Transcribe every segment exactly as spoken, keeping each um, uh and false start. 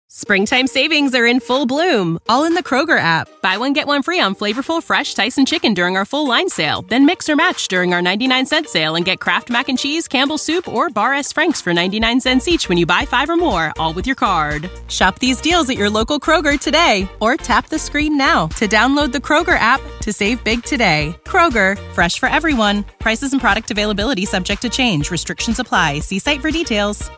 Springtime savings are in full bloom, all in the Kroger app. Buy one, get one free on flavorful, fresh Tyson chicken during our full line sale. Then mix or match during our ninety-nine cent sale and get Kraft Mac and Cheese, Campbell's Soup, or Bar S. Frank's for ninety-nine cents each when you buy five or more, all with your card. Shop these deals at your local Kroger today, or tap the screen now to download the Kroger app to save big today. Kroger, fresh for everyone. Prices and product availability subject to change. Restrictions apply. See site for details.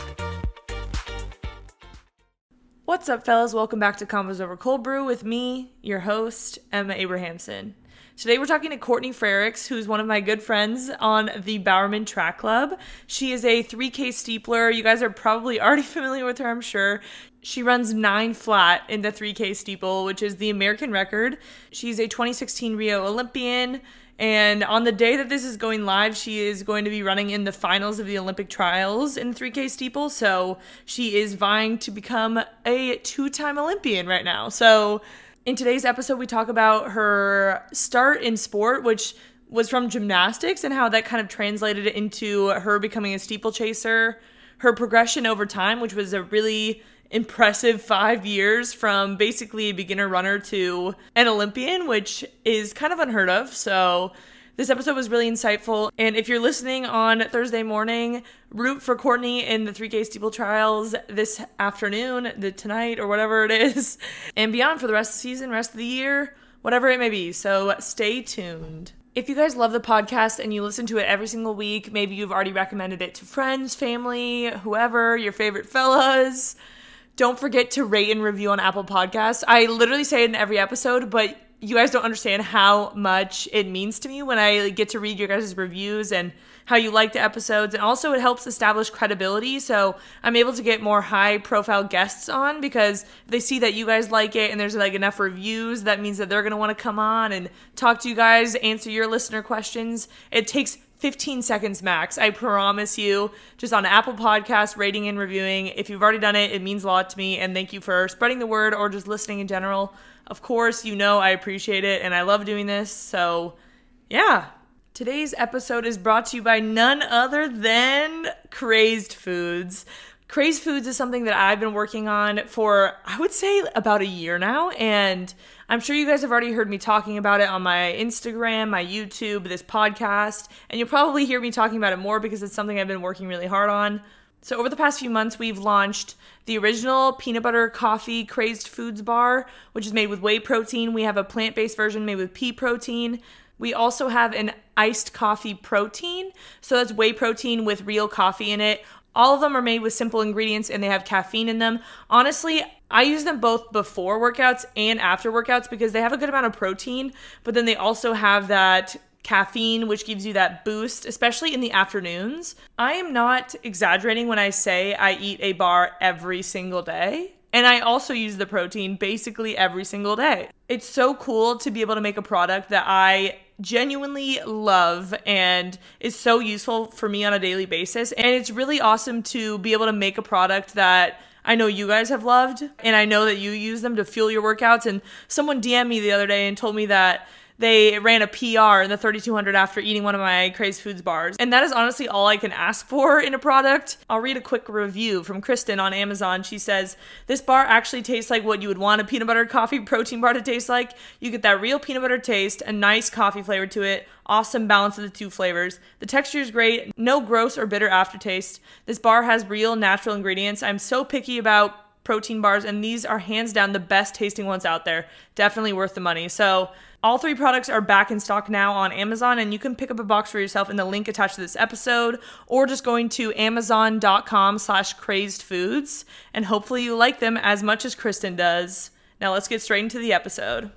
What's up, fellas? Welcome back to Convos Over Cold Brew with me, your host, Emma Abrahamson. Today we're talking to Courtney Frerichs, who's one of my good friends on the Bowerman Track Club. She is a three K steepler. You guys are probably already familiar with her, I'm sure. She runs nine flat in the three K steeple, which is the American record. She's a twenty sixteen Rio Olympian. And on the day that this is going live, she is going to be running in the finals of the Olympic trials in three K steeple. So she is vying to become a two-time Olympian right now. So in today's episode, we talk about her start in sport, which was from gymnastics, and how that kind of translated into her becoming a steeplechaser, her progression over time, which was a really impressive five years from basically a beginner runner to an Olympian, which is kind of unheard of. So this episode was really insightful. And if you're listening on Thursday morning, root for Courtney in the three K steeple trials this afternoon, the tonight, or whatever it is, and beyond for the rest of the season, rest of the year, whatever it may be. So stay tuned. If you guys love the podcast and you listen to it every single week, maybe you've already recommended it to friends, family, whoever, your favorite fellas, don't forget to rate and review on Apple Podcasts. I literally say it in every episode, but you guys don't understand how much it means to me when I get to read your guys' reviews and how you like the episodes. And also it helps establish credibility, so I'm able to get more high-profile guests on, because if they see that you guys like it and there's like enough reviews, that means that they're going to want to come on and talk to you guys, answer your listener questions. It takes fifteen seconds max, I promise you, just on Apple Podcasts, rating and reviewing. If you've already done it, it means a lot to me, and thank you for spreading the word or just listening in general. Of course, you know I appreciate it, and I love doing this, so yeah. Today's episode is brought to you by none other than Crazed Foods. Crazed Foods is something that I've been working on for, I would say, about a year now, and I'm sure you guys have already heard me talking about it on my Instagram, my YouTube, this podcast, and you'll probably hear me talking about it more because it's something I've been working really hard on. So over the past few months, we've launched the original peanut butter coffee Crazed Foods bar, which is made with whey protein. We have a plant-based version made with pea protein. We also have an iced coffee protein, so that's whey protein with real coffee in it. All of them are made with simple ingredients and they have caffeine in them. Honestly, I use them both before workouts and after workouts because they have a good amount of protein, but then they also have that caffeine, which gives you that boost, especially in the afternoons. I am not exaggerating when I say I eat a bar every single day. And I also use the protein basically every single day. It's so cool to be able to make a product that I genuinely love and is so useful for me on a daily basis. And it's really awesome to be able to make a product that I know you guys have loved, and I know that you use them to fuel your workouts. And someone D M'd me the other day and told me that they ran a P R in the thirty-two hundred after eating one of my Crazed Foods bars. And that is honestly all I can ask for in a product. I'll read a quick review from Kristen on Amazon. She says, "This bar actually tastes like what you would want a peanut butter coffee protein bar to taste like. You get that real peanut butter taste, a nice coffee flavor to it, awesome balance of the two flavors. The texture is great, no gross or bitter aftertaste. This bar has real natural ingredients. I'm so picky about protein bars, and these are hands down the best tasting ones out there. Definitely worth the money." So all three products are back in stock now on Amazon, and you can pick up a box for yourself in the link attached to this episode, or just going to amazon.com slash crazed foods, and hopefully you like them as much as Kristen does. Now let's get straight into the episode.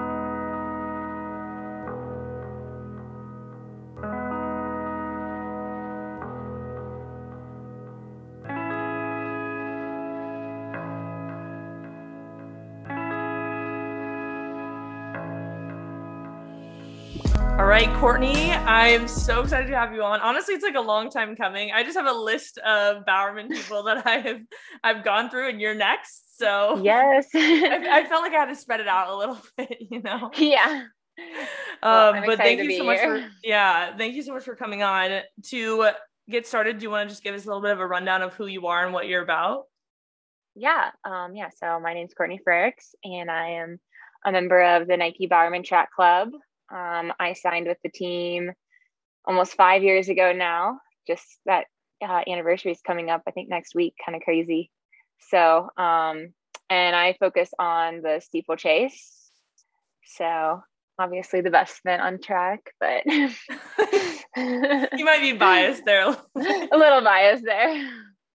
All right, Courtney, I am so excited to have you on. Honestly, it's like a long time coming. I just have a list of Bowerman people that I have I've gone through, and you're next. So yes, I, I felt like I had to spread it out a little bit, you know? Yeah. Um, well, but thank you so much for yeah, thank you so much for coming on. To get started, do you want to just give us a little bit of a rundown of who you are and what you're about? Yeah. Um, yeah. So my name's Courtney Frericks, and I am a member of the Nike Bowerman Track Club. Um, I signed with the team almost five years ago now. Just that uh, anniversary is coming up, I think next week, kind of crazy. So, um, and I focus on the steeplechase. So obviously the best event on track, but You might be biased there. a little biased there.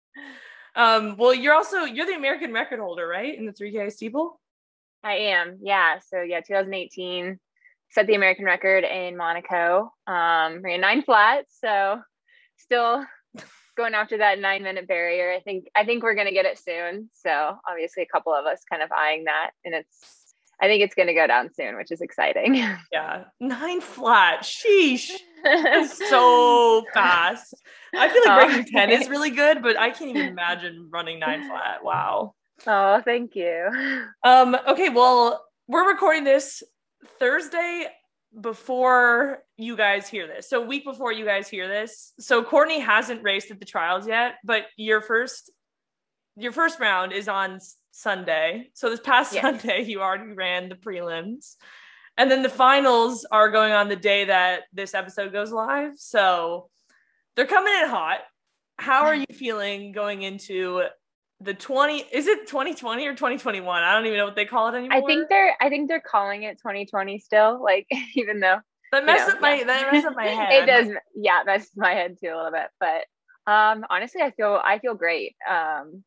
Um, well, you're also, you're the American record holder, right? In the three K steeple? I am. Yeah. So yeah, twenty eighteen set the American record in Monaco. Um, ran nine flats. So still going after that nine minute barrier. I think, I think we're going to get it soon. So obviously a couple of us kind of eyeing that, and it's, I think it's going to go down soon, which is exciting. Yeah. Nine flat. Sheesh. That's so fast. I feel like breaking oh, ten is really good, but I can't even imagine running nine flat. Wow. Oh, thank you. Um, okay. Well, we're recording this Thursday before you guys hear this. So a week before you guys hear this. So Courtney hasn't raced at the trials yet, but your first, your first round is on Sunday. So this past yes. Sunday, you already ran the prelims. And then the finals are going on the day that this episode goes live. So they're coming in hot. How are you feeling going into the twenty, is it twenty twenty or twenty twenty-one? I don't even know what they call it anymore. I think they're, I think they're calling it twenty twenty still, like, even though. That messes up my, yeah. that messes up my head. It does. Yeah, messes my head too a little bit. But um, honestly, I feel, I feel great. Um,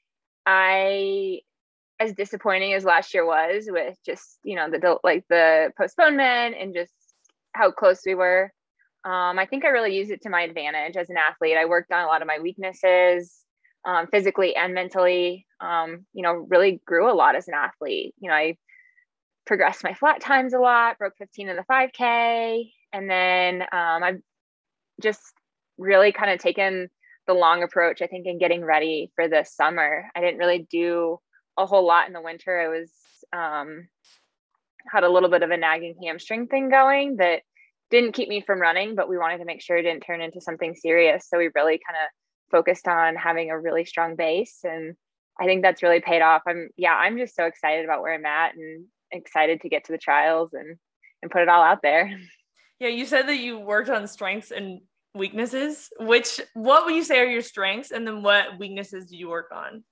I, as disappointing as last year was with just, you know, the, like the postponement and just how close we were. Um, I think I really used it to my advantage as an athlete. I worked on a lot of my weaknesses, um, physically and mentally, um, you know, really grew a lot as an athlete. You know, I progressed my flat times a lot, broke fifteen in the five K. And then um, I've just really kind of taken the long approach, I think, in getting ready for this summer. I didn't really do a whole lot in the winter. I was, um, had a little bit of a nagging hamstring thing going that didn't keep me from running, but we wanted to make sure it didn't turn into something serious. So we really kind of focused on having a really strong base. And I think that's really paid off. I'm, yeah, I'm just so excited about where I'm at and excited to get to the trials and, and put it all out there. Yeah. You said that you worked on strengths and weaknesses, which, what would you say are your strengths? And then what weaknesses do you work on?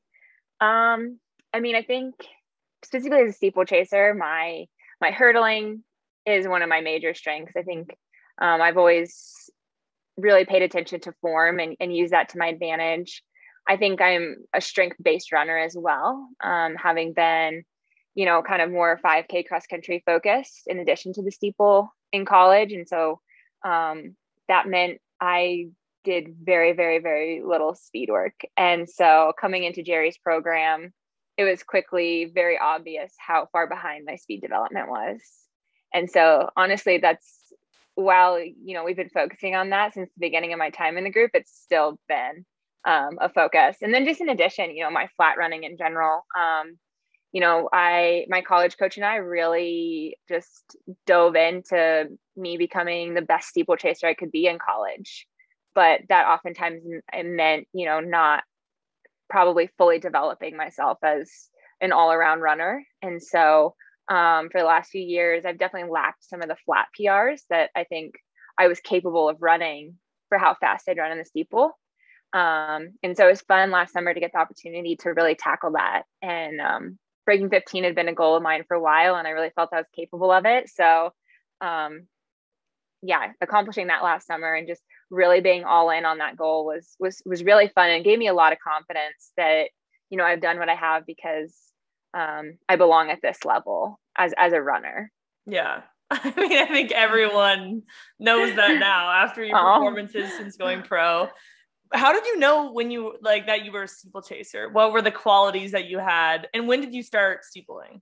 Um, I mean, I think specifically as a steeplechaser, my, my hurdling is one of my major strengths. I think, um, I've always really paid attention to form and, and use that to my advantage. I think I'm a strength-based runner as well. Um, having been, you know, kind of more five K cross country focused in addition to the steeple in college. And so, um, that meant I did very, very, very little speed work. And so coming into Jerry's program, it was quickly very obvious how far behind my speed development was. And so honestly, that's, while, you know, we've been focusing on that since the beginning of my time in the group, it's still been um, a focus. And then just in addition, you know, my flat running in general, um, you know, I, my college coach and I really just dove into me becoming the best steeplechaser I could be in college. But that oftentimes it meant, you know, not probably fully developing myself as an all around runner. And so um, for the last few years, I've definitely lacked some of the flat P Rs that I think I was capable of running for how fast I'd run in the steeple. Um, and so it was fun last summer to get the opportunity to really tackle that. And um, breaking fifteen had been a goal of mine for a while, and I really felt I was capable of it. So um, yeah, accomplishing that last summer and just really being all in on that goal was, was, was really fun and gave me a lot of confidence that, you know, I've done what I have because um, I belong at this level as, as a runner. Yeah. I mean, I think everyone knows that now after your oh. performances since going pro. How did you know when you like that you were a steeplechaser? What were the qualities that you had? And when did you start steepling?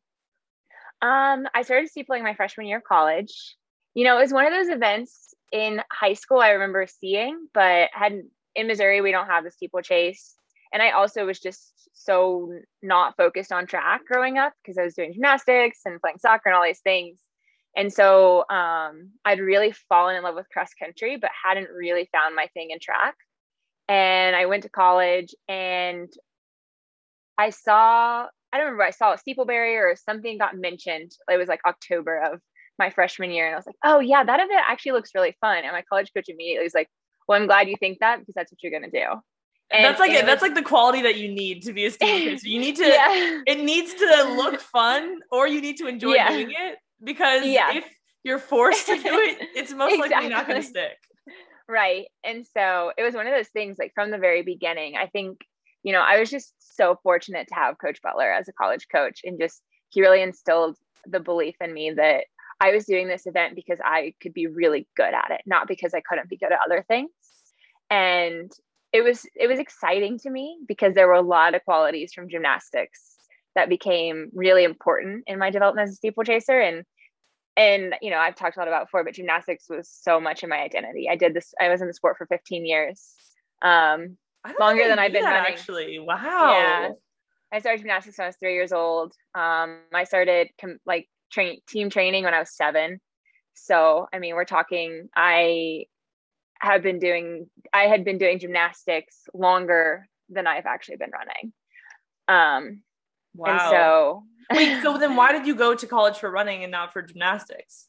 Um, I started steepling my freshman year of college. You know, it was one of those events in high school I remember seeing, but had in Missouri, we don't have the steeplechase. And I also was just so not focused on track growing up because I was doing gymnastics and playing soccer and all these things. And so um, I'd really fallen in love with cross country, but hadn't really found my thing in track. And I went to college and I saw, I don't remember, I saw a steeple barrier or something got mentioned. It was like October of my freshman year. And I was like, oh yeah, that event actually looks really fun. And my college coach immediately was like, well, I'm glad you think that because that's what you're going to do. And that's like, and it, that's like the quality that you need to be a steeplechaser. You need to, yeah. it needs to look fun, or you need to enjoy yeah. doing it, because yeah. if you're forced to do it, it's most exactly. likely not going to stick. Right. And so it was one of those things, like from the very beginning, I think, you know, I was just so fortunate to have Coach Butler as a college coach, and just, he really instilled the belief in me that I was doing this event because I could be really good at it, not because I couldn't be good at other things. And it was, it was exciting to me because there were a lot of qualities from gymnastics that became really important in my development as a steeplechaser. And, and, you know, I've talked a lot about before, but gymnastics was so much in my identity. I did this, I was in the sport for fifteen years. Um, longer than I've been that, running. Actually. Wow. Yeah. I started gymnastics when I was three years old. Um, I started com- like train team training when I was seven. So, I mean, we're talking, I have been doing, I had been doing gymnastics longer than I've actually been running. Um, wow. And so, wait, so then why did you go to college for running and not for gymnastics?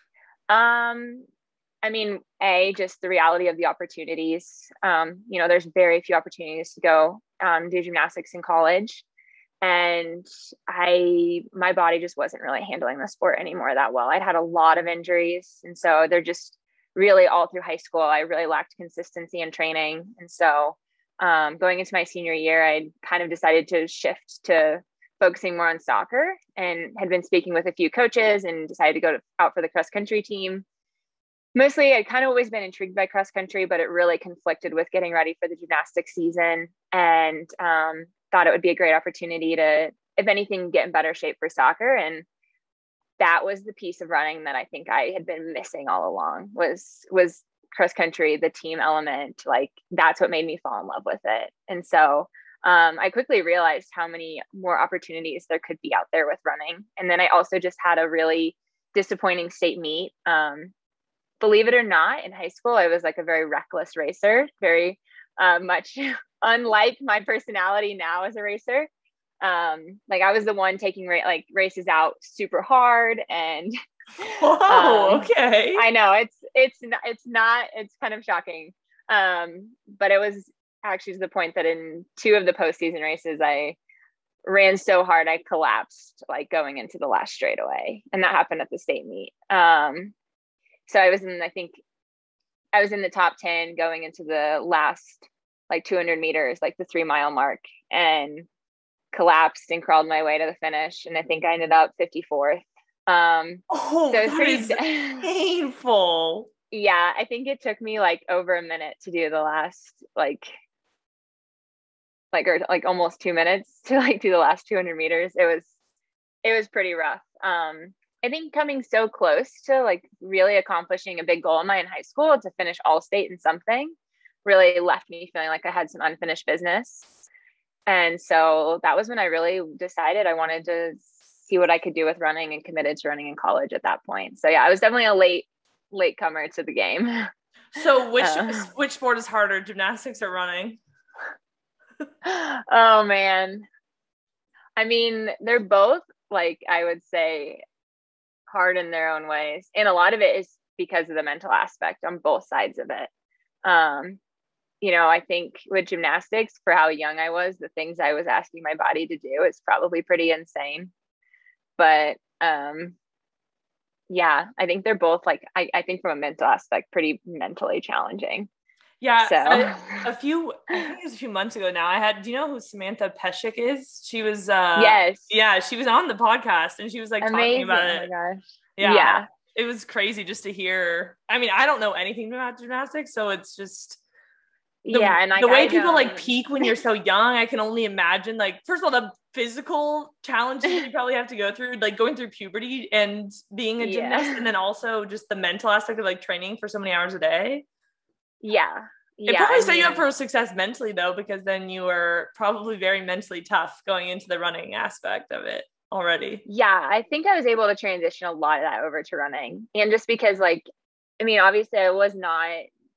Um, I mean, A, just the reality of the opportunities. Um, you know, there's very few opportunities to go um, do gymnastics in college. And I, my body just wasn't really handling the sport anymore that well. I'd had a lot of injuries. And so they're just really all through high school, I really lacked consistency in training. And so um, going into my senior year, I kind of decided to shift to focusing more on soccer, and had been speaking with a few coaches and decided to go to, out for the cross country team. Mostly I'd kind of always been intrigued by cross country, but it really conflicted with getting ready for the gymnastics season, and um, thought it would be a great opportunity to, if anything, get in better shape for soccer. And that was the piece of running that I think I had been missing all along, was, was cross country, the team element. Like, that's what made me fall in love with it. And so um, I quickly realized how many more opportunities there could be out there with running. And then I also just had a really disappointing state meet. Um, believe it or not, in high school, I was like a very reckless racer, very uh, much unlike my personality now as a racer. Um, like I was the one taking ra- like races out super hard, and whoa, um, okay. I know it's, it's not, it's not, it's kind of shocking. Um, but it was actually to the point that in two of the postseason races, I ran so hard, I collapsed, like going into the last straightaway. And that happened at the state meet. Um, so I was in, I think I was in the top ten going into the last, like two hundred meters, like the three mile mark, and collapsed and crawled my way to the finish. And I think I ended up fifty-fourth. Um, oh, so that is painful. Yeah. I think it took me like over a minute to do the last, like, like, or like almost two minutes to like do the last two hundred meters. It was, it was pretty rough. Um, I think coming so close to like really accomplishing a big goal of mine in high school to finish all state in something really left me feeling like I had some unfinished business. And so that was when I really decided I wanted to see what I could do with running, and committed to running in college at that point. So yeah, I was definitely a late, late comer to the game. So which, uh, which sport is harder, gymnastics or running? Oh man. I mean, they're both, like, I would say, hard in their own ways. And a lot of it is because of the mental aspect on both sides of it. Um, you know, I think with gymnastics, for how young I was, the things I was asking my body to do is probably pretty insane. But um, yeah, I think they're both like, I, I think from a mental aspect, pretty mentally challenging. Yeah. So I, a few, I think it was a few months ago now, I had, do you know who Samantha Peshik is? She was, uh, yes. Yeah, she was on the podcast, and she was like Amazing. talking about it. Oh my gosh. Yeah. yeah. It was crazy just to hear. I mean, I don't know anything about gymnastics, so it's just, The, yeah, and like, the way I people don't... like peak when you're so young, I can only imagine, like, first of all, the physical challenges you probably have to go through, like going through puberty and being a gymnast, yeah. and then also just the mental aspect of like training for so many hours a day. Yeah. It yeah, probably I set mean... you up for success mentally, though, because then you were probably very mentally tough going into the running aspect of it already. Yeah, I think I was able to transition a lot of that over to running. And just because, like, I mean, obviously I was not,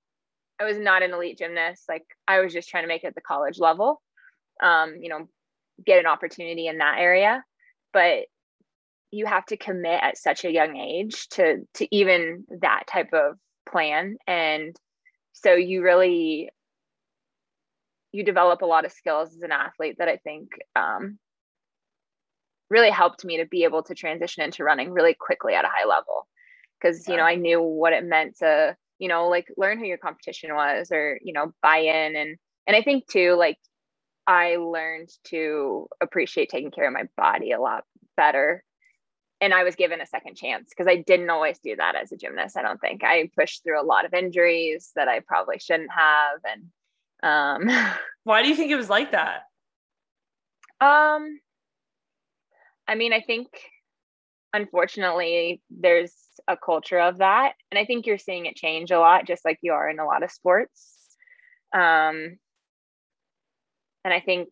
I was not an elite gymnast. Like, I was just trying to make it at the college level. Um, you know, get an opportunity in that area, but you have to commit at such a young age to to even that type of plan. And so you really you develop a lot of skills as an athlete that I think um, really helped me to be able to transition into running really quickly at a high level. Because, yeah. you know, I knew what it meant to, you know, like learn who your competition was, or, you know, buy in. And, and I think too, like I learned to appreciate taking care of my body a lot better. And I was given a second chance, because I didn't always do that as a gymnast. I don't think I pushed through a lot of injuries that I probably shouldn't have. And um, why do you think it was like that? Um, I mean, I think unfortunately there's a culture of that. And I think you're seeing it change a lot, just like you are in a lot of sports. Um, and I think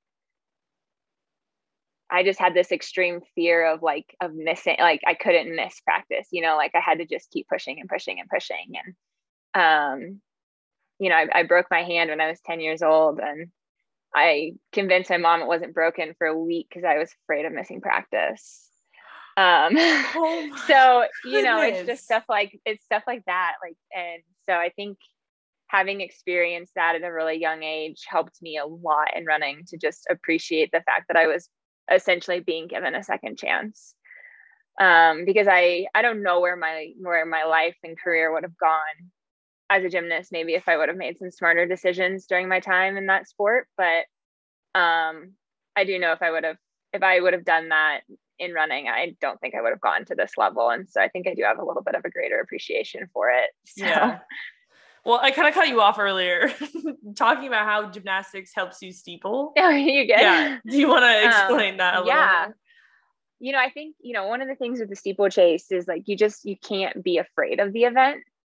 I just had this extreme fear of like, of missing, like I couldn't miss practice, you know, like I had to just keep pushing and pushing and pushing. And, um, you know, I, I broke my hand when I was ten years old, and I convinced my mom it wasn't broken for a week because I was afraid of missing practice. Um, oh so, you know, goodness. It's just stuff like, it's stuff like that. Like, and so I think having experienced that at a really young age helped me a lot in running, to just appreciate the fact that I was essentially being given a second chance. Um, because I, I don't know where my, where my life and career would have gone as a gymnast, maybe if I would have made some smarter decisions during my time in that sport. But, um, I do know if I would have, if I would have done that in running, I don't think I would have gotten to this level. And so I think I do have a little bit of a greater appreciation for it. So. Yeah. Well, I kind of cut you off earlier talking about how gymnastics helps you steeple. Oh, you good? Yeah. Do you want to explain um, that a little yeah. more? You know, I think, you know, one of the things with the steeplechase is like, you just, you can't be afraid of the event,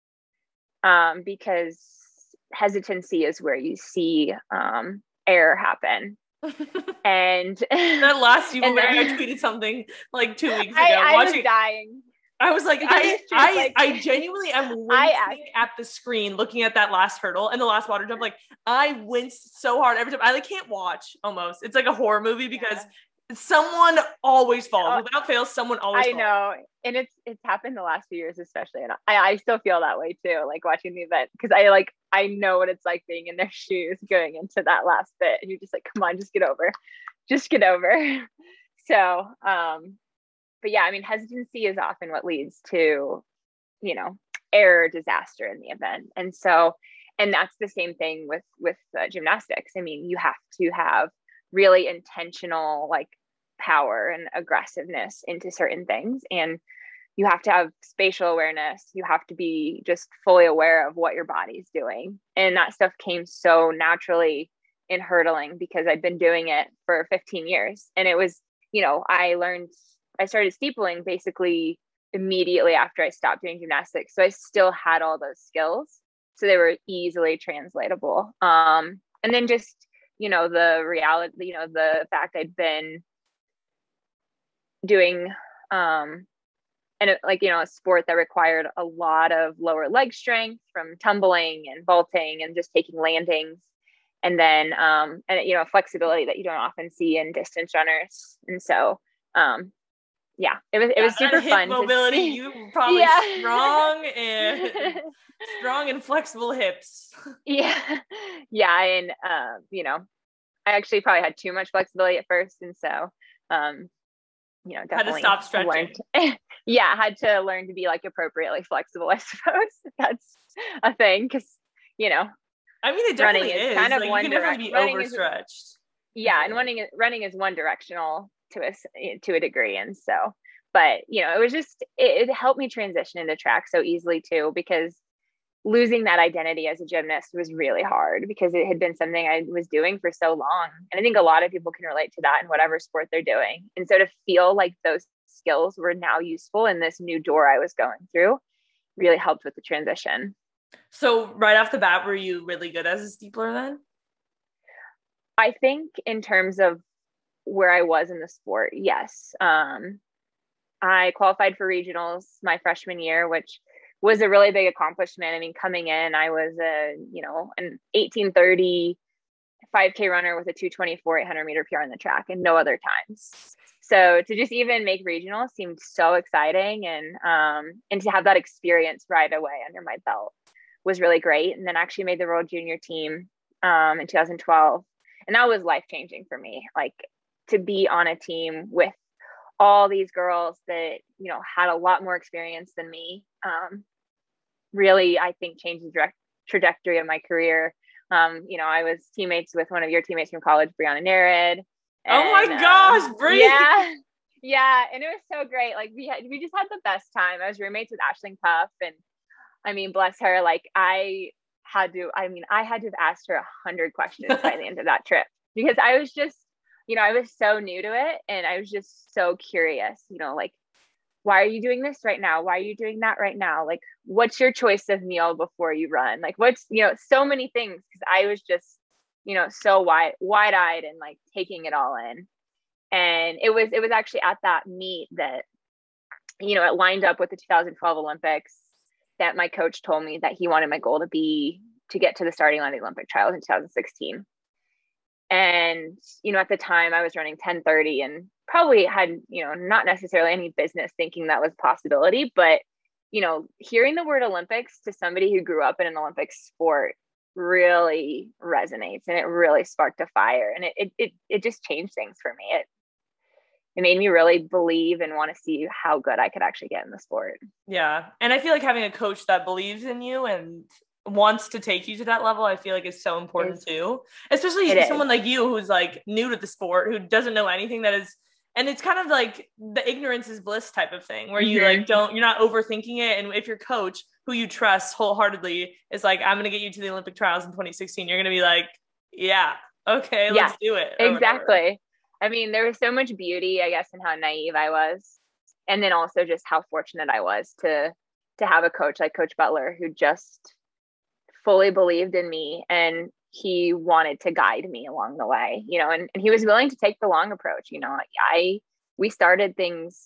um, because hesitancy is where you see um, error happen. And that last you and then, I tweeted something like two weeks ago. I, I watching, was dying. I was like, I, I, like, I genuinely am wincing at the screen looking at that last hurdle and the last water jump. Like I winced so hard every time. I like can't watch almost. It's like a horror movie because yeah. someone always falls. Oh, without fail, someone always I falls. know. And it's, it's happened the last few years, especially. And I, I still feel that way too, like watching the event, because I like, I know what it's like being in their shoes going into that last bit. And you're just like, come on, just get over, just get over. So, um, but yeah, I mean, hesitancy is often what leads to, you know, error, disaster in the event. And so, and that's the same thing with, with uh, gymnastics. I mean, you have to have really intentional, like power and aggressiveness into certain things. And you have to have spatial awareness. You have to be just fully aware of what your body's doing. And that stuff came so naturally in hurdling because I'd been doing it for fifteen years. And it was, you know, I learned, I started steepling basically immediately after I stopped doing gymnastics. So I still had all those skills. So they were easily translatable. Um, and then just, you know, the reality, you know, the fact I'd been doing, um, and it, like, you know, a sport that required a lot of lower leg strength from tumbling and vaulting and just taking landings. And then, um, and, you know, flexibility that you don't often see in distance runners. And so, um, yeah, it was, it yeah, was super hip fun. Mobility, you were probably yeah. strong and strong and flexible hips. Yeah. Yeah. And, uh, you know, I actually probably had too much flexibility at first. And so, um, you know, definitely had to stop stretching. Learned, yeah, I had to learn to be like appropriately flexible, I suppose. That's a thing. Cause you know, I mean, it definitely is, is kind of like, one direction. Be overstretched. Yeah. And running, running is one directional to a, to a degree. And so, but you know, it was just, it, it helped me transition into track so easily too, because losing that identity as a gymnast was really hard because it had been something I was doing for so long. And I think a lot of people can relate to that in whatever sport they're doing. And so to feel like those skills were now useful in this new door I was going through really helped with the transition. So right off the bat, were you really good as a steepler then? I think in terms of where I was in the sport, yes. Um, I qualified for regionals my freshman year, which was a really big accomplishment. I mean, coming in, I was a, you know, an eighteen thirty five K runner with a two twenty-four eight hundred meter P R in the track and no other times. So to just even make regional seemed so exciting, and um, and to have that experience right away under my belt was really great. And then actually made the World Junior team um, in two thousand twelve, and that was life changing for me. Like to be on a team with all these girls that, you know, had a lot more experience than me, um, really, I think changed the direct trajectory of my career. Um, you know, I was teammates with one of your teammates from college, Brianna Narid. And, oh my gosh, um, Bri! Yeah, yeah, and it was so great. Like we had, we just had the best time. I was roommates with Ashling Puff, and I mean, bless her. Like I had to, I mean, I had to have asked her a hundred questions by the end of that trip, because I was just, you know, I was so new to it, and I was just so curious. You know, like, why are you doing this right now? Why are you doing that right now? Like, what's your choice of meal before you run? Like, what's, you know, so many things. Cause I was just, you know, so wide, wide eyed and like taking it all in. And it was, it was actually at that meet that, you know, it lined up with the two thousand twelve Olympics that my coach told me that he wanted my goal to be to get to the starting line of the Olympic trials in two thousand sixteen. And, you know, at the time I was running ten thirty and probably had, you know, not necessarily any business thinking that was a possibility, but, you know, hearing the word Olympics to somebody who grew up in an Olympic sport really resonates, and it really sparked a fire, and it, it, it, it just changed things for me. It, it made me really believe and want to see how good I could actually get in the sport. Yeah. And I feel like having a coach that believes in you and wants to take you to that level, I feel like is so important it's, too, especially someone is. like you, who's like new to the sport, who doesn't know anything that is, and it's kind of like the ignorance is bliss type of thing where you mm-hmm. like, don't, you're not overthinking it. And if your coach who you trust wholeheartedly is like, I'm going to get you to the Olympic trials in twenty sixteen, you're going to be like, yeah, okay, yeah, let's do it. Exactly. I mean, there was so much beauty, I guess, in how naive I was. And then also just how fortunate I was to, to have a coach like Coach Butler, who just fully believed in me, and he wanted to guide me along the way, you know, and, and he was willing to take the long approach. You know, I, we started things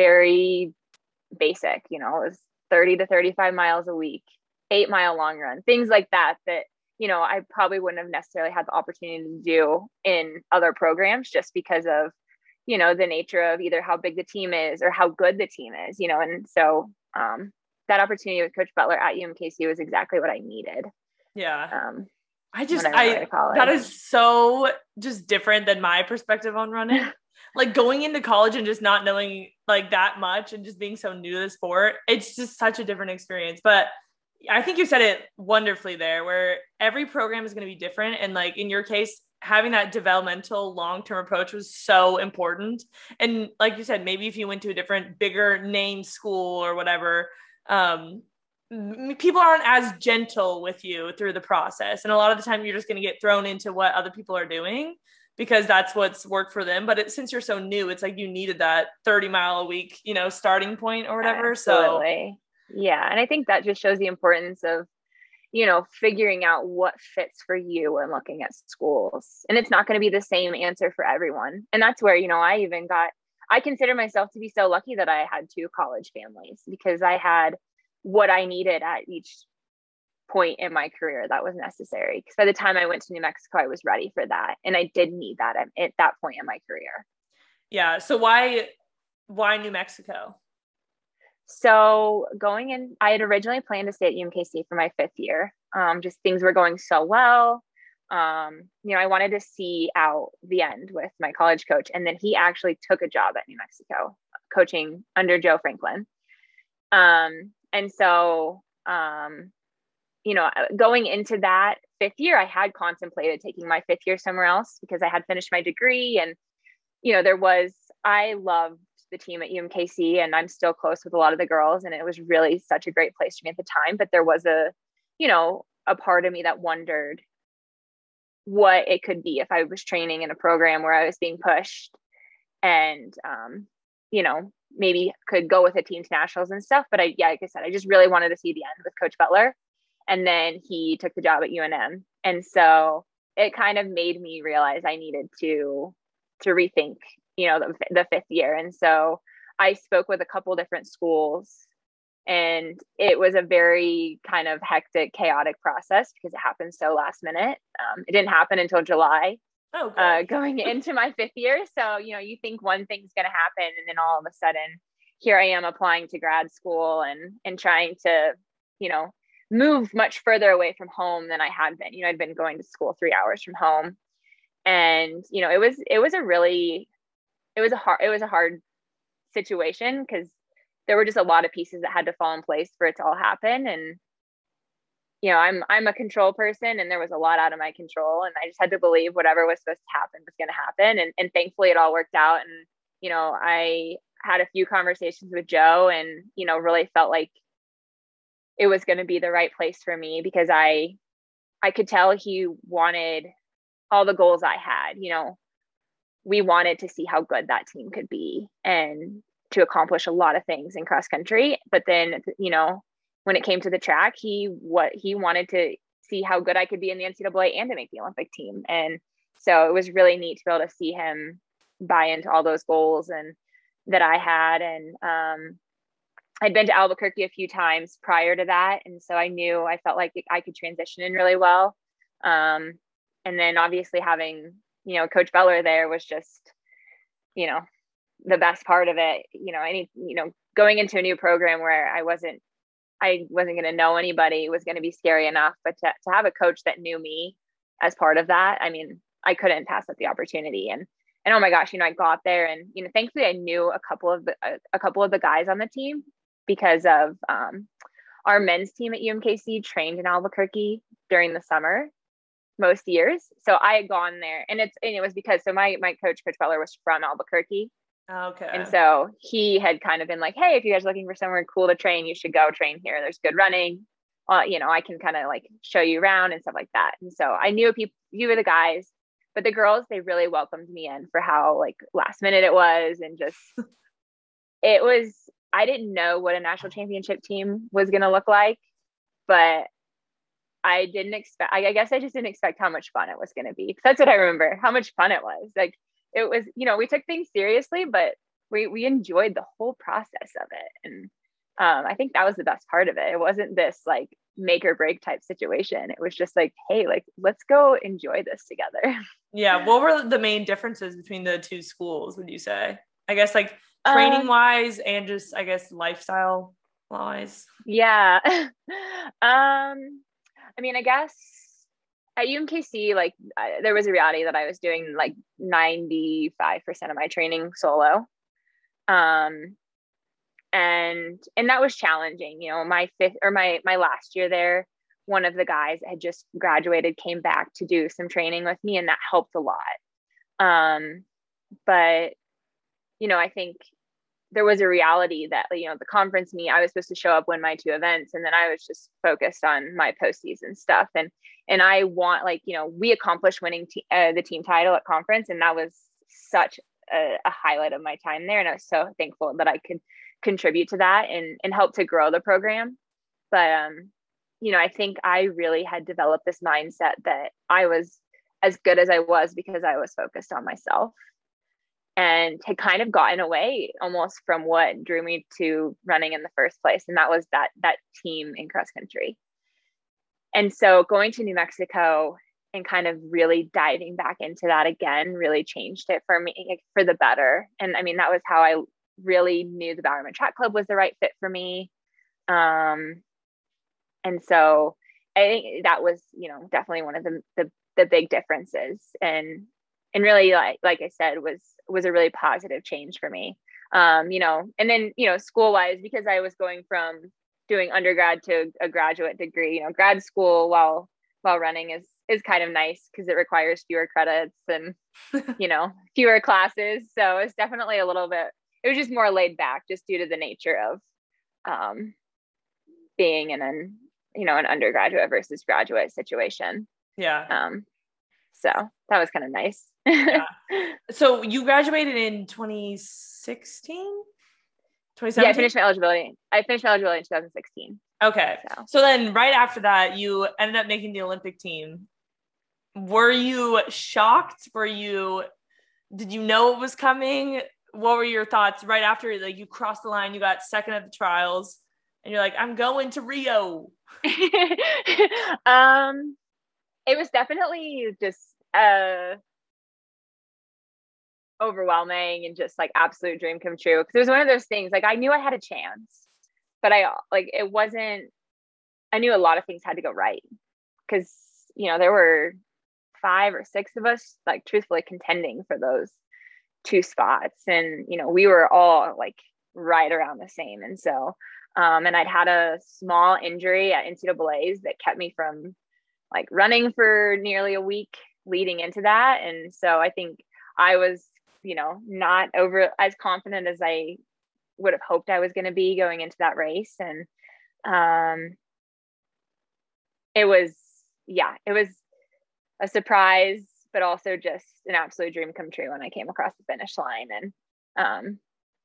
very basic, you know, it was thirty to thirty-five miles a week, eight mile long run, things like that, that, you know, I probably wouldn't have necessarily had the opportunity to do in other programs just because of, you know, the nature of either how big the team is or how good the team is, you know, and so, um, that opportunity with Coach Butler at U M K C was exactly what I needed. Yeah. Um, I just, I, that is so just different than my perspective on running. Like going into college and just not knowing like that much and just being so new to the sport, it's just such a different experience. But I think you said it wonderfully there, where every program is going to be different. And like in your case, having that developmental long-term approach was so important. And like you said, maybe if you went to a different, bigger name school or whatever, um, people aren't as gentle with you through the process. And a lot of the time you're just going to get thrown into what other people are doing because that's what's worked for them. But it, since you're so new, it's like you needed that thirty mile a week, you know, starting point or whatever. Absolutely. So yeah. And I think that just shows the importance of, you know, figuring out what fits for you when looking at schools. And it's not going to be the same answer for everyone. And that's where, you know, I even got, I consider myself to be so lucky that I had two college families, because I had what I needed at each point in my career that was necessary. Because by the time I went to New Mexico, I was ready for that. And I did need that at, at that point in my career. Yeah. So why, why New Mexico? So going in, I had originally planned to stay at U M K C for my fifth year. Um, just things were going so well. Um, you know, I wanted to see out the end with my college coach. And then he actually took a job at New Mexico coaching under Joe Franklin. Um, and so, um, you know, going into that fifth year, I had contemplated taking my fifth year somewhere else because I had finished my degree. And, you know, there was, I loved the team at U M K C, and I'm still close with a lot of the girls, and it was really such a great place for me at the time. But there was a, you know, a part of me that wondered what it could be if I was training in a program where I was being pushed and, um, you know, maybe could go with a team to nationals and stuff. But I, yeah, like I said, I just really wanted to see the end with Coach Butler. And then he took the job at U N M. And so it kind of made me realize I needed to, to rethink, you know, the, the fifth year. And so I spoke with a couple different schools, And it was a very kind of hectic, chaotic process because it happened so last minute. Um, it didn't happen until July, Oh, good. uh, going into my fifth year. So, you know, you think one thing's going to happen, and then all of a sudden here I am applying to grad school and, and trying to, you know, move much further away from home than I had been. You know, I'd been going to school three hours from home. And, you know, it was, it was a really, it was a hard, it was a hard situation because there were just a lot of pieces that had to fall in place for it to all happen. And, you know, I'm, I'm a control person, and there was a lot out of my control, and I just had to believe whatever was supposed to happen was going to happen. And, and thankfully it all worked out. And, you know, I had a few conversations with Joe, and, you know, really felt like it was going to be the right place for me because I, I could tell he wanted all the goals I had. You know, we wanted to see how good that team could be and to accomplish a lot of things in cross country. But then, you know, when it came to the track, he, what he wanted to see how good I could be in the N C double A and to make the Olympic team. And so it was really neat to be able to see him buy into all those goals and that I had. And, um, I'd been to Albuquerque a few times prior to that. And so I knew, I felt like I could transition in really well. Um, and then obviously having, you know, Coach Beller there was just, you know, the best part of it. You know, any, you know, going into a new program where I wasn't, I wasn't going to know anybody was going to be scary enough, but to, to have a coach that knew me as part of that, I mean, I couldn't pass up the opportunity. And, and oh my gosh, you know, I got there and, you know, thankfully I knew a couple of the, a, a couple of the guys on the team because of, um, our men's team at U M K C trained in Albuquerque during the summer most years. So I had gone there, and it's, and it was because, so my, my coach, Coach Beller, was from Albuquerque. Okay. And so he had kind of been like, hey, if you guys are looking for somewhere cool to train, you should go train here. There's good running. Uh, you know, I can kind of like show you around and stuff like that. And so I knew a few, few of the guys, but the girls, they really welcomed me in for how like last minute it was. And just, it was, I didn't know what a national championship team was going to look like, but I didn't expect, I, I guess I just didn't expect how much fun it was going to be. That's what I remember, how much fun it was. Like, it was, you know, we took things seriously, but we, we enjoyed the whole process of it. And um, I think that was the best part of it. It wasn't this like make or break type situation. It was just like, hey, like, let's go enjoy this together. Yeah. What were the main differences between the two schools, would you say? I guess like training um, wise and just, I guess, lifestyle wise. Yeah. um, I mean, I guess at U M K C, like I, there was a reality that I was doing like ninety-five percent of my training solo. Um, and, and that was challenging, you know, my fifth or my, my last year there, one of the guys had just graduated, came back to do some training with me, and that helped a lot. Um, but, you know, I think there was a reality that, you know, the conference meet, I was supposed to show up, win my two events, and then I was just focused on my postseason stuff. And, and I want, like, you know, we accomplished winning te- uh, the team title at conference. And that was such a, a highlight of my time there. And I was so thankful that I could contribute to that and, and help to grow the program. But, um, you know, I think I really had developed this mindset that I was as good as I was because I was focused on myself, and had kind of gotten away almost from what drew me to running in the first place. And that was that, that team in cross country. And so going to New Mexico and kind of really diving back into that again, really changed it for me, like, for the better. And I mean, that was how I really knew the Bowerman Track Club was the right fit for me. Um, and so I think that was, you know, definitely one of the, the, the big differences. And, and really, like, like I said, was, was a really positive change for me. Um, you know, and then, you know, school wise, because I was going from doing undergrad to a graduate degree, you know, grad school while, while running is, is kind of nice because it requires fewer credits and, you know, fewer classes. So it's definitely a little bit, it was just more laid back just due to the nature of, um, being in an, you know, an undergraduate versus graduate situation. Yeah. Um, so that was kind of nice. Yeah. So you graduated in twenty sixteen? twenty seventeen? Yeah, I finished my eligibility. I finished my eligibility in two thousand sixteen. Okay. So. so then right after that, you ended up making the Olympic team. Were you shocked? Were you, did you know it was coming? What were your thoughts right after, like, you crossed the line, you got second at the trials? and you're like, I'm going to Rio? um, it was definitely just uh, overwhelming and just like absolute dream come true. Because it was one of those things, like I knew I had a chance, but I like it wasn't. I knew a lot of things had to go right because you know there were five or six of us, like truthfully contending for those two spots, and you know we were all like right around the same. And so, um, and I'd had a small injury at N C double A's that kept me from like running for nearly a week leading into that. And so I think I was, you know, not over as confident as I would have hoped I was going to be going into that race. And um, it was, yeah, it was a surprise, but also just an absolute dream come true when I came across the finish line. And um,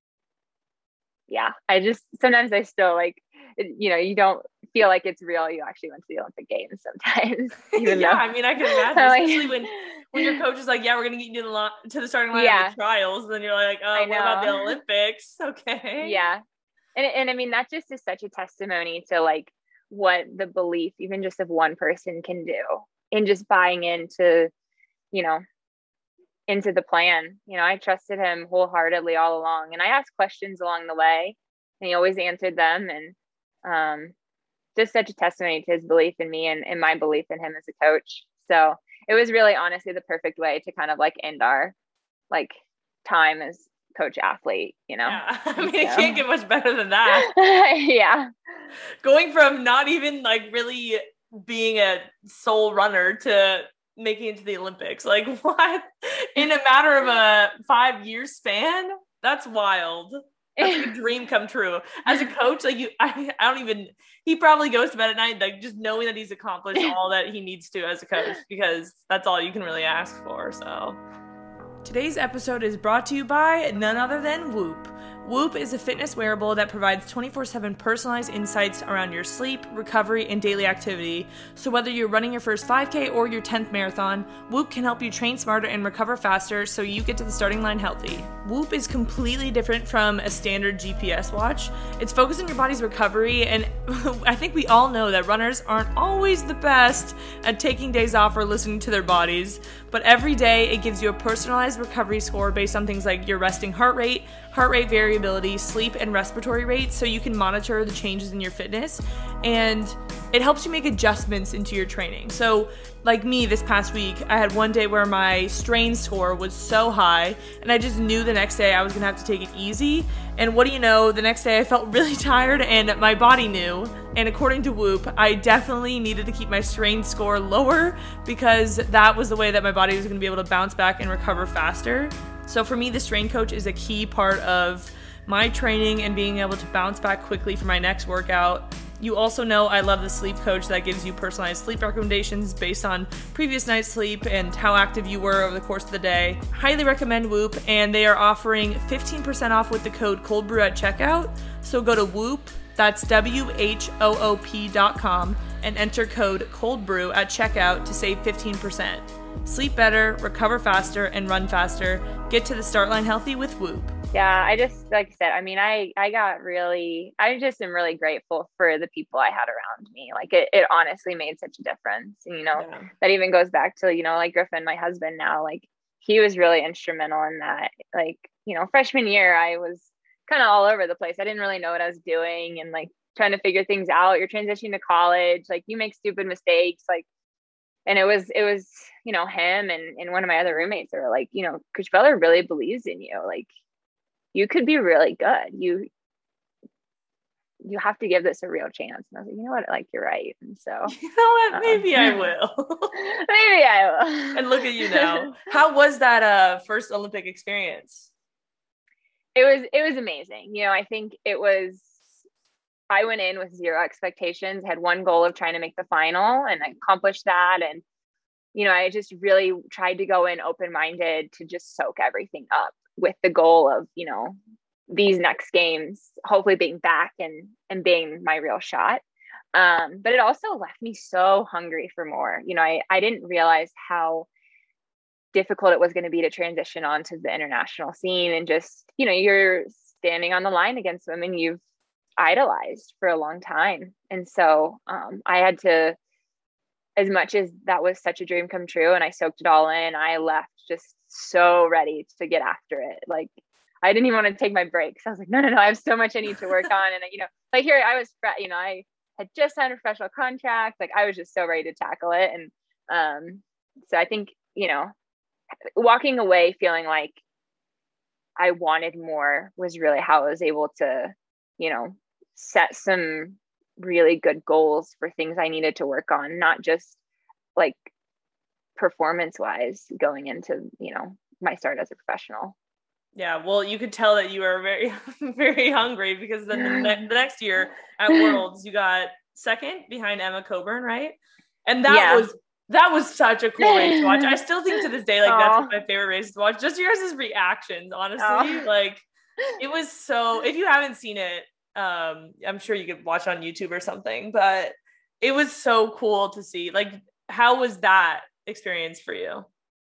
yeah, I just, sometimes I still like, you know, you don't feel like it's real. You actually went to the Olympic Games sometimes. Even yeah, though, I mean, I can imagine, like, especially when, when your coach is like, yeah, we're going to get you to the, lo- to the starting line yeah. of the trials. And then you're like, oh, what about the Olympics? Okay. Yeah. And, and I mean, that just is such a testimony to like what the belief, even just of one person can do in just buying into, you know, into the plan. You know, I trusted him wholeheartedly all along, and I asked questions along the way and he always answered them. And um, just such a testimony to his belief in me and, and my belief in him as a coach. So it was really honestly the perfect way to kind of like end our like time as coach athlete, you know? Yeah. I mean, so. It can't get much better than that. Yeah. Going from not even like really being a sole runner to making it to the Olympics. Like what? In a matter of a five year span? That's wild. That's like a dream come true. As a coach, like you, I, I don't even, he probably goes to bed at night, like just knowing that he's accomplished all that he needs to as a coach, because that's all you can really ask for. So today's episode is brought to you by none other than Whoop. Whoop is a fitness wearable that provides twenty-four seven personalized insights around your sleep, recovery, and daily activity. So whether you're running your first five K or your tenth marathon, Whoop can help you train smarter and recover faster so you get to the starting line healthy. Whoop is completely different from a standard G P S watch. It's focused on your body's recovery, and I think we all know that runners aren't always the best at taking days off or listening to their bodies, but every day it gives you a personalized recovery score based on things like your resting heart rate, heart rate variability, sleep, and respiratory rate, so you can monitor the changes in your fitness, and it helps you make adjustments into your training. So like me this past week, I had one day where my strain score was so high, and I just knew the next day I was gonna have to take it easy. And what do you know, the next day I felt really tired, and my body knew. And according to Whoop, I definitely needed to keep my strain score lower, because that was the way that my body was gonna be able to bounce back and recover faster. So for me, the strain coach is a key part of my training and being able to bounce back quickly for my next workout. You also know I love the sleep coach that gives you personalized sleep recommendations based on previous night's sleep and how active you were over the course of the day. Highly recommend Whoop, and they are offering fifteen percent off with the code COLDBREW at checkout. So go to Whoop, that's W H O O P dot com, and enter code COLDBREW at checkout to save fifteen percent. Sleep better, recover faster, and run faster. Get to the start line healthy with Whoop. Yeah, I just, like I said, I mean, I, I got really, I just am really grateful for the people I had around me. Like it, it honestly made such a difference. And, you know, yeah. That even goes back to, you know, like Griffin, my husband now, like he was really instrumental in that. Like, you know, freshman year, I was kind of all over the place. I didn't really know what I was doing and like trying to figure things out. You're transitioning to college, like you make stupid mistakes, like, and it was, it was, you know, him and, and one of my other roommates that were like, you know, Coach Beller really believes in you. Like, you could be really good. You, you have to give this a real chance. And I was like, you know what? Like, you're right. And so, you know what? Maybe um, I will. maybe I will. And look at you now. How was that uh, first Olympic experience? It was, it was amazing. You know, I think it was, I went in with zero expectations, had one goal of trying to make the final, and I accomplished that. And, you know, I just really tried to go in open-minded to just soak everything up with the goal of, you know, these next games, hopefully being back and, and being my real shot. Um, but it also left me so hungry for more. You know, I, I didn't realize how difficult it was going to be to transition onto the international scene, and just, you know, you're standing on the line against women you've idolized for a long time. And so um, I had to, as much as that was such a dream come true and I soaked it all in, I left just so ready to get after it. Like, I didn't even want to take my breaks. I was like, no, no, no, I have so much I need to work on. And, you know, like here I was, you know, I had just signed a professional contract. Like, I was just so ready to tackle it. And um, so I think, you know, walking away feeling like I wanted more was really how I was able to, you know, set some really good goals for things I needed to work on, not just like performance wise going into, you know, my start as a professional. Yeah, well, you could tell that you were very, very hungry, because then the, ne- the next year at Worlds, you got second behind Emma Coburn, right? And that yeah. was that was such a cool race to watch. I still think to this day, like, Aww. That's one of my favorite races to watch. Just your guys' reactions, honestly. Aww. Like, it was so, if you haven't seen it, um, I'm sure you could watch on YouTube or something, but it was so cool to see. Like, how was that experience for you?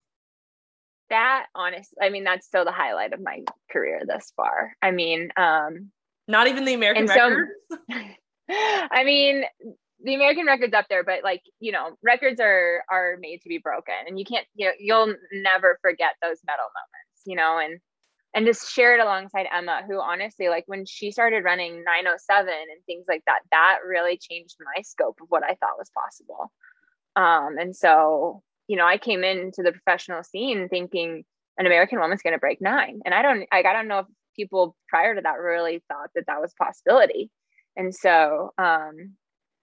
That, honestly, I mean, that's still the highlight of my career thus far. I mean, um, not even the American record. So, I mean, the American record's up there, but like, you know, records are are made to be broken, and you can't, you know, you'll never forget those medal moments, you know, and and just share it alongside Emma, who honestly, like, when she started running nine oh seven and things like that, that really changed my scope of what I thought was possible. Um, and so, you know, I came into the professional scene thinking an American woman's going to break nine. And I don't, like, I don't know if people prior to that really thought that that was a possibility. And so, um,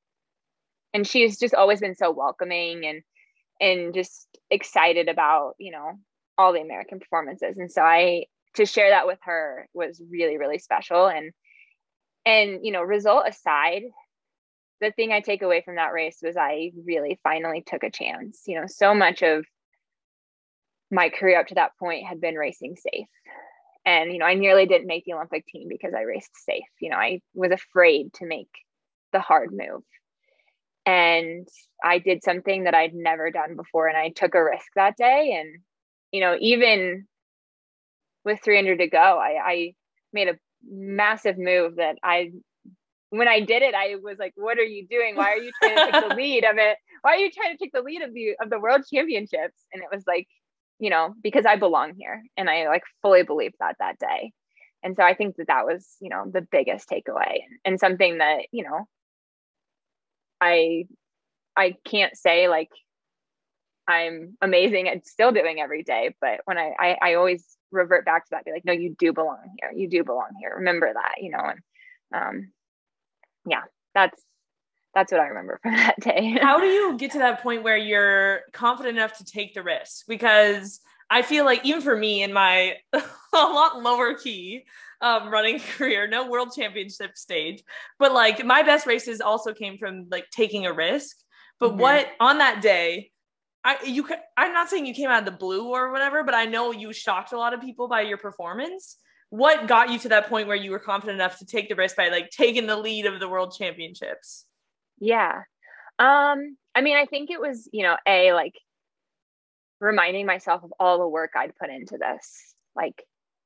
and she's just always been so welcoming and, and just excited about, you know, all the American performances. And so I, to share that with her was really, really special. And, and, you know, result aside, the thing I take away from that race was I really finally took a chance. You know, so much of my career up to that point had been racing safe. And, you know, I nearly didn't make the Olympic team because I raced safe. You know, I was afraid to make the hard move. And I did something that I'd never done before. And I took a risk that day. And, you know, even with three hundred to go, I, I made a massive move that I, when I did it, I was like, what are you doing? Why are you trying to take the lead of it? Why are you trying to take the lead of the, of the world championships? And it was like, you know, because I belong here. And I like fully believed that that day. And so I think that that was, you know, the biggest takeaway, and something that, you know, I, I can't say like I'm amazing at still doing every day, but when I, I, I always revert back to that, be like, no, you do belong here. You do belong here. Remember that, you know, and, um, yeah, that's, that's what I remember from that day. How do you get to that point where you're confident enough to take the risk? Because I feel like even for me in my a lot lower key um, running career, no world championship stage, but like my best races also came from like taking a risk. But mm-hmm. what on that day, I, you could, I'm not saying you came out of the blue or whatever, but I know you shocked a lot of people by your performance. What got you to that point where you were confident enough to take the risk by like taking the lead of the world championships? Yeah. Um, I mean, I think it was, you know, a, like reminding myself of all the work I'd put into this. Like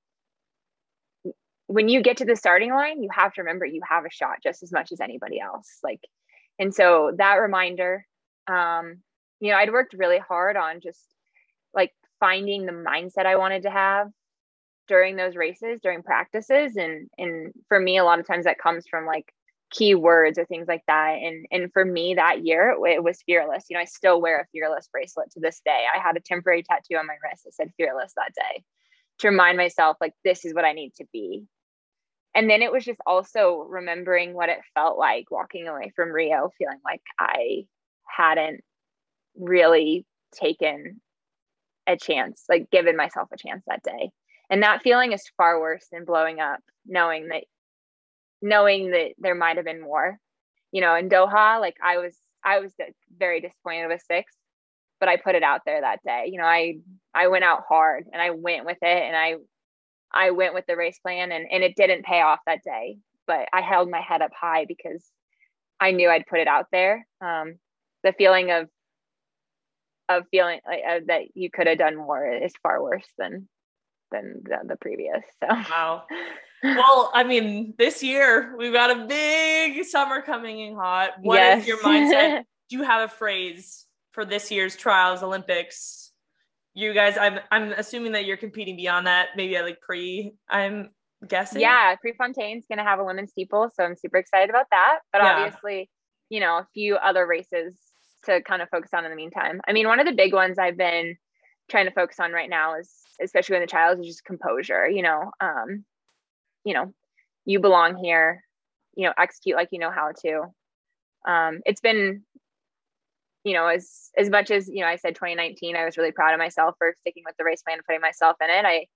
when you get to the starting line, you have to remember you have a shot just as much as anybody else. Like, and so that reminder, um, you know, I'd worked really hard on just like finding the mindset I wanted to have during those races, during practices. And, and for me, a lot of times that comes from like keywords or things like that. And, and for me that year, it was fearless. You know, I still wear a fearless bracelet to this day. I had a temporary tattoo on my wrist that said fearless that day to remind myself, like, this is what I need to be. And then it was just also remembering what it felt like walking away from Rio, feeling like I hadn't really taken a chance, like given myself a chance that day. And that feeling is far worse than blowing up, knowing that, knowing that there might've been more, you know, in Doha, like I was, I was very disappointed with six, but I put it out there that day. You know, I, I went out hard and I went with it, and I, I went with the race plan, and, and it didn't pay off that day, but I held my head up high because I knew I'd put it out there. Um, the feeling of, of feeling like uh, that you could have done more is far worse than, than the, the previous. So, wow. Well, I mean, this year we've got a big summer coming in hot. What Yes. is your mindset? Do you have a phrase for this year's trials, Olympics? You guys, I'm I'm assuming that you're competing beyond that, maybe at like pre, I'm guessing. Yeah, Prefontaine's going to have a women's steeple, so I'm super excited about that. But Yeah. obviously, you know, a few other races to kind of focus on in the meantime. I mean, one of the big ones I've been trying to focus on right now is, especially in the trials, is just composure. You know, um, you know, you belong here. You know, execute like you know how to. Um, it's been, you know, as as much as, you know, I said twenty nineteen, I was really proud of myself for sticking with the race plan and putting myself in it. I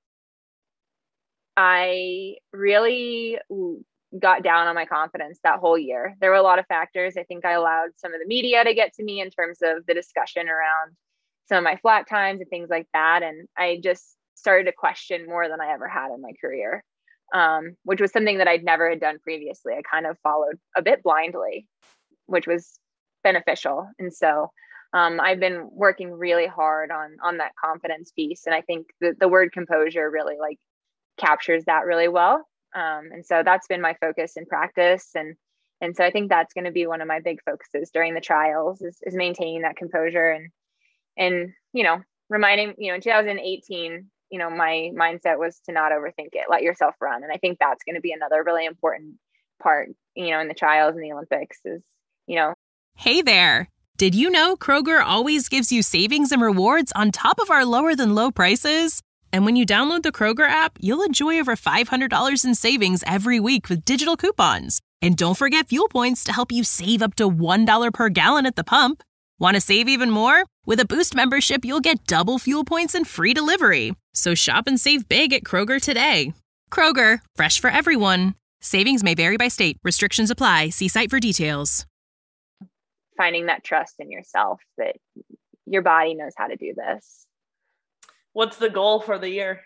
I really got down on my confidence that whole year. There were a lot of factors. I think I allowed some of the media to get to me in terms of the discussion around some of my flat times and things like that. And I just started to question more than I ever had in my career, um, which was something that I'd never had done previously. I kind of followed a bit blindly, which was beneficial. And so um, I've been working really hard on, on that confidence piece. And I think the, the word composure really like captures that really well. Um, and so that's been my focus in practice. And, and so I think that's going to be one of my big focuses during the trials is, is maintaining that composure and, and, you know, reminding, you know, in two thousand eighteen, you know, my mindset was to not overthink it, let yourself run. And I think that's going to be another really important part, you know, in the trials and the Olympics is, you know. Hey there. Did you know Kroger always gives you savings and rewards on top of our lower than low prices? And when you download the Kroger app, you'll enjoy over five hundred dollars in savings every week with digital coupons. And don't forget fuel points to help you save up to one dollar per gallon at the pump. Want to save even more? With a Boost membership, you'll get double fuel points and free delivery. So shop and save big at Kroger today. Kroger, fresh for everyone. Savings may vary by state. Restrictions apply. See site for details. Finding that trust in yourself that your body knows how to do this. What's the goal for the year?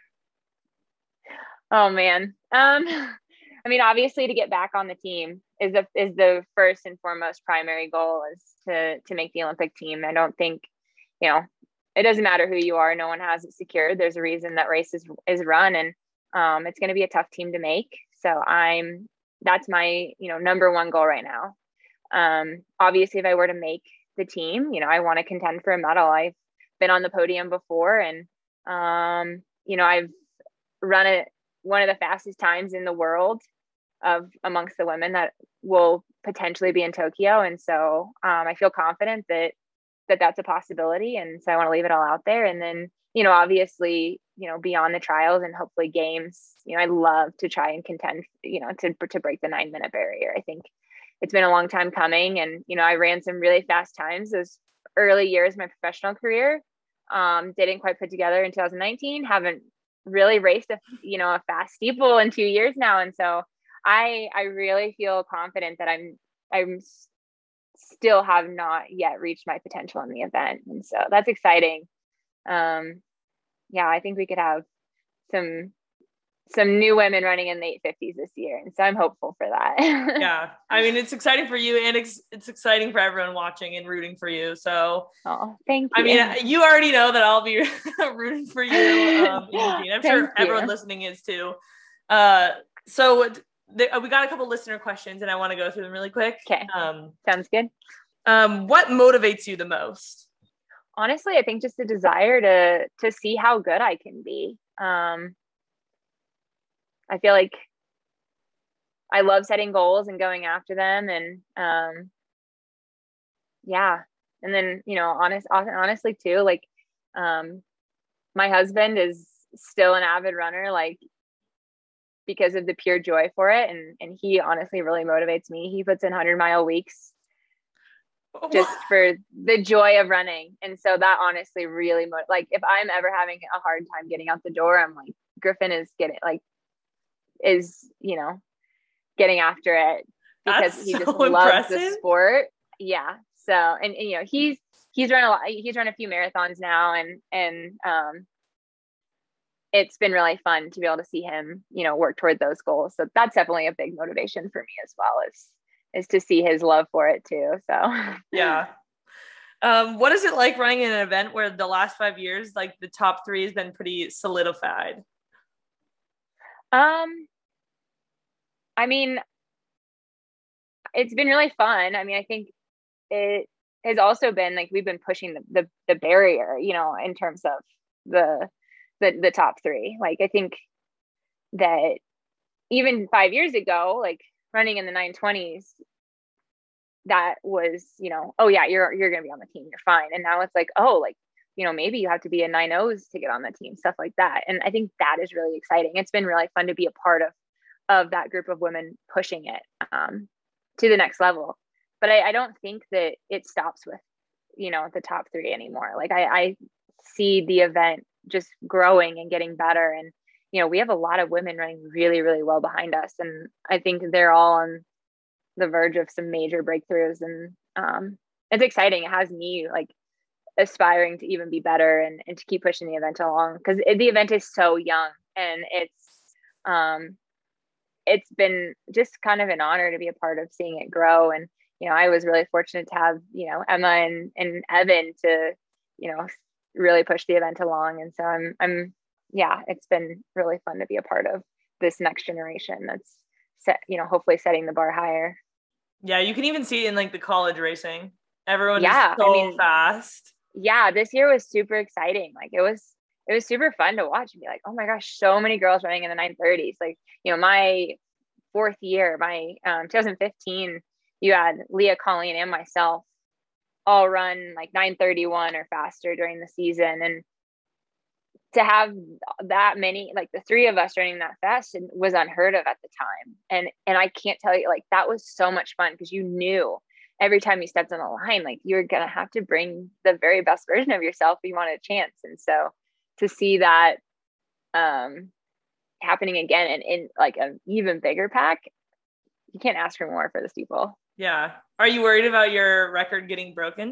Oh man. Um, I mean, obviously to get back on the team is the, is the first and foremost primary goal is to, to make the Olympic team. I don't think, you know, it doesn't matter who you are. No one has it secured. There's a reason that race is, is run and um, it's going to be a tough team to make. So I'm, that's my, you know, number one goal right now. Um, obviously if I were to make the team, you know, I want to contend for a medal. I've been on the podium before and, um, you know, I've run it one of the fastest times in the world of amongst the women that will potentially be in Tokyo. And so, um, I feel confident that, that that's a possibility. And so I want to leave it all out there. And then, you know, obviously, you know, beyond the trials and hopefully games, you know, I love to try and contend, you know, to, to break the nine minute barrier. I think it's been a long time coming. And, you know, I ran some really fast times those early years of my professional career. Um, didn't quite put together in two thousand nineteen, haven't really raced a, you know, a fast steeple in two years now. And so I, I really feel confident that I'm, I'm still have not yet reached my potential in the event. And so that's exciting. Um, yeah, I think we could have some, some new women running in the eight fifties this year. And so I'm hopeful for that. Yeah. I mean, it's exciting for you and it's, it's exciting for everyone watching and rooting for you. So, oh, thank you. I mean, you already know that I'll be rooting for you. Um, Eugene. I'm sure everyone listening is too. Uh, so th- we got a couple listener questions and I want to go through them really quick. Okay. Um, Sounds good. Um, what motivates you the most? Honestly, I think just the desire to, to see how good I can be. Um, I feel like I love setting goals and going after them. And, um, yeah. And then, you know, honest, honestly too, like, um, my husband is still an avid runner, like because of the pure joy for it. And, and he honestly really motivates me. He puts in hundred mile weeks just for the joy of running. And so that honestly really, mo- like if I'm ever having a hard time getting out the door, I'm like, Griffin is getting like, is, you know, getting after it because That's he just so loves impressive. the sport. Yeah. So, and, and, you know, he's, he's run a lot, he's run a few marathons now and, and, um, it's been really fun to be able to see him, you know, work toward those goals. So that's definitely a big motivation for me as well is, is to see his love for it too. So, yeah. Um, what is it like running in an event where the last five years, like the top three has been pretty solidified? Um, I mean, it's been really fun. I mean, I think it has also been like we've been pushing the the, the barrier, you know, in terms of the the the top three. Like I think that even five years ago, like running in the nine twenties, that was, you know, oh yeah, you're you're gonna be on the team, you're fine. And now it's like, oh, like, you know, maybe you have to be a nine O's to get on the team, stuff like that. And I think that is really exciting. It's been really fun to be a part of of that group of women pushing it um, to the next level. But I, I don't think that it stops with, you know, the top three anymore. Like I, I see the event just growing and getting better. And, you know, we have a lot of women running really, really well behind us. And I think they're all on the verge of some major breakthroughs. And um, it's exciting. It has me like aspiring to even be better and, and to keep pushing the event along, because the event is so young, and it's, um, it's been just kind of an honor to be a part of seeing it grow. And, you know, I was really fortunate to have, you know, Emma and, and Evan to, you know, really push the event along. And so I'm, I'm, yeah, it's been really fun to be a part of this next generation that's set, you know, hopefully setting the bar higher. Yeah. You can even see it in like the college racing. Everyone yeah, is so I mean, fast. Yeah. This year was super exciting. Like it was, it was super fun to watch and be like, oh my gosh, so many girls running in the nine thirties. Like, you know, my fourth year, my um, twenty fifteen, you had Leah, Colleen, and myself all run like nine thirty-one or faster during the season. And to have that many, like the three of us running that fast was unheard of at the time. And, and I can't tell you, like, that was so much fun because you knew every time you stepped on the line, like you're going to have to bring the very best version of yourself if you wanted a chance. And so to see that um, happening again and in like an even bigger pack, you can't ask for more for the steeple. Yeah. Are you worried about your record getting broken?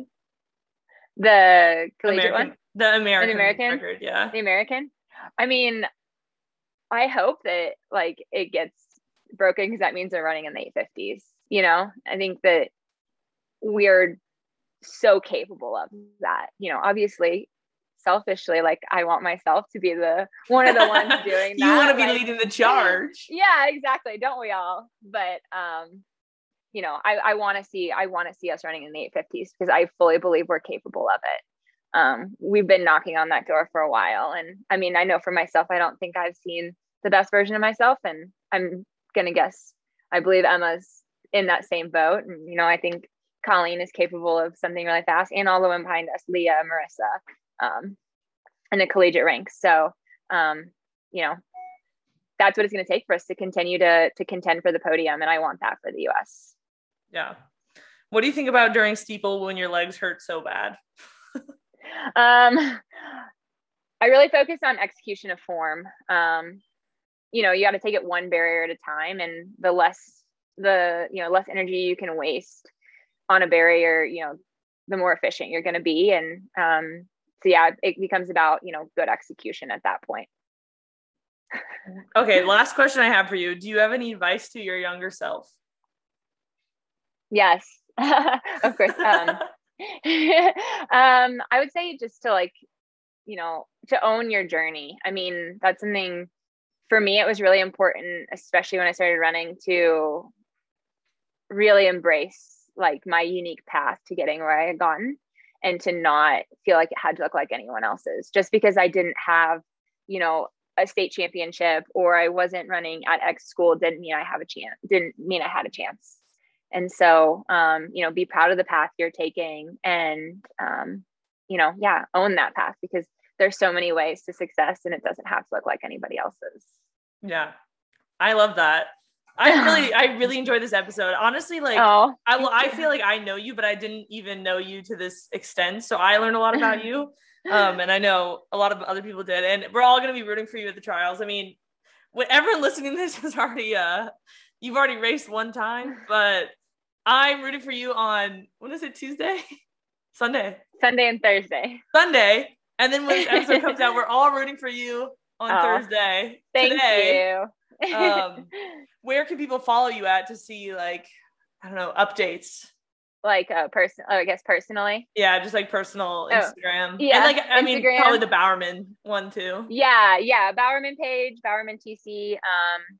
The collegiate American, one? The American, the American record, yeah. The American? I mean, I hope that like it gets broken because that means they're running in the eight fifties. You know, I think that we're so capable of that. You know, obviously, selfishly, like I want myself to be the one of the ones doing that. You want to be like, leading the charge. Yeah, exactly. Don't we all? But um, you know, I, I want to see I want to see us running in the eight fifties because I fully believe we're capable of it. Um, we've been knocking on that door for a while, and I mean, I know for myself, I don't think I've seen the best version of myself, and I'm gonna guess I believe Emma's in that same boat. And you know, I think Colleen is capable of something really fast, and all the women behind us, Leah, Marissa, um, in the collegiate ranks. So, um, you know, that's what it's going to take for us to continue to to contend for the podium, and I want that for the U S. Yeah. What do you think about during steeple when your legs hurt so bad? um, I really focus on execution of form. Um, you know, you got to take it one barrier at a time, and the less the you know less energy you can waste on a barrier, you know, the more efficient you're going to be. And um, so, yeah, it becomes about, you know, good execution at that point. Okay. Last question I have for you. Do you have any advice to your younger self? Yes, of course. Um, um, I would say just to like, you know, to own your journey. I mean, that's something for me, it was really important, especially when I started running, to really embrace like my unique path to getting where I had gotten, and to not feel like it had to look like anyone else's. Just because I didn't have, you know, a state championship or I wasn't running at X school didn't mean I have a chance, didn't mean I had a chance. And so, um, you know, be proud of the path you're taking, and, um, you know, yeah, own that path, because there's so many ways to success, and it doesn't have to look like anybody else's. Yeah. I love that. I really, I really enjoyed this episode. Honestly, like, oh, I, I feel like I know you, but I didn't even know you to this extent. So I learned a lot about you. Um, and I know a lot of other people did, and we're all going to be rooting for you at the trials. I mean, when everyone listening to this has already, uh, you've already raced one time, but I'm rooting for you on, when is it, Tuesday? Sunday. Sunday and Thursday. Sunday. And then when this episode comes out, we're all rooting for you on oh, Thursday. Thank today. you. um, where can people follow you at to see, like, I don't know, updates? Like a person, oh, I guess personally. Yeah, just like personal Instagram. Oh, yeah, and like I Instagram. mean, probably the Bowerman one too. Yeah, yeah, Bowerman page, Bowerman T C. Um,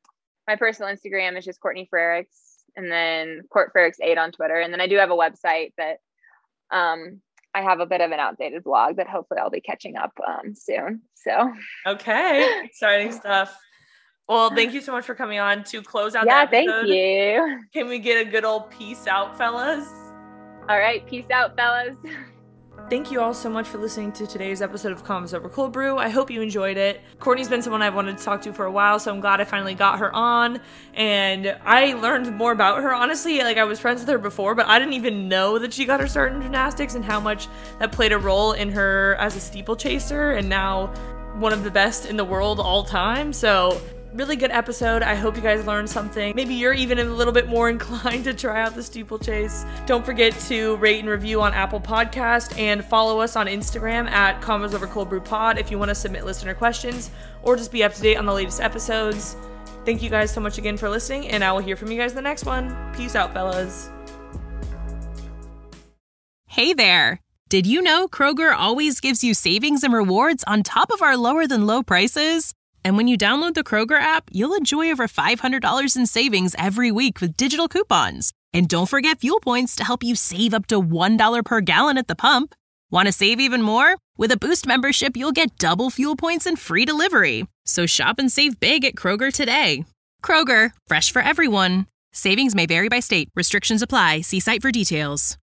my personal Instagram is just Courtney Frerichs, and then Court Frerichs eight on Twitter. And then I do have a website that um, I have a bit of an outdated blog that hopefully I'll be catching up um, soon. So, okay. Exciting stuff. Well, thank you so much for coming on to close out yeah, the episode. Thank you. Can we get a good old peace out, fellas? All right. Peace out, fellas. Thank you all so much for listening to today's episode of Convos Over Cold Brew. I hope you enjoyed it. Courtney's been someone I've wanted to talk to for a while, so I'm glad I finally got her on. And I learned more about her. Honestly, like I was friends with her before, but I didn't even know that she got her start in gymnastics and how much that played a role in her as a steeplechaser and now one of the best in the world all time. So really good episode. I hope you guys learned something. Maybe you're even a little bit more inclined to try out the steeplechase. Don't forget to rate and review on Apple Podcast and follow us on Instagram at Convos Over Cold Brew Pod if you want to submit listener questions or just be up to date on the latest episodes. Thank you guys so much again for listening, and I will hear from you guys in the next one. Peace out, fellas. Hey there. Did you know Kroger always gives you savings and rewards on top of our lower than low prices? And when you download the Kroger app, you'll enjoy over five hundred dollars in savings every week with digital coupons. And don't forget fuel points to help you save up to one dollar per gallon at the pump. Want to save even more? With a Boost membership, you'll get double fuel points and free delivery. So shop and save big at Kroger today. Kroger, fresh for everyone. Savings may vary by state. Restrictions apply. See site for details.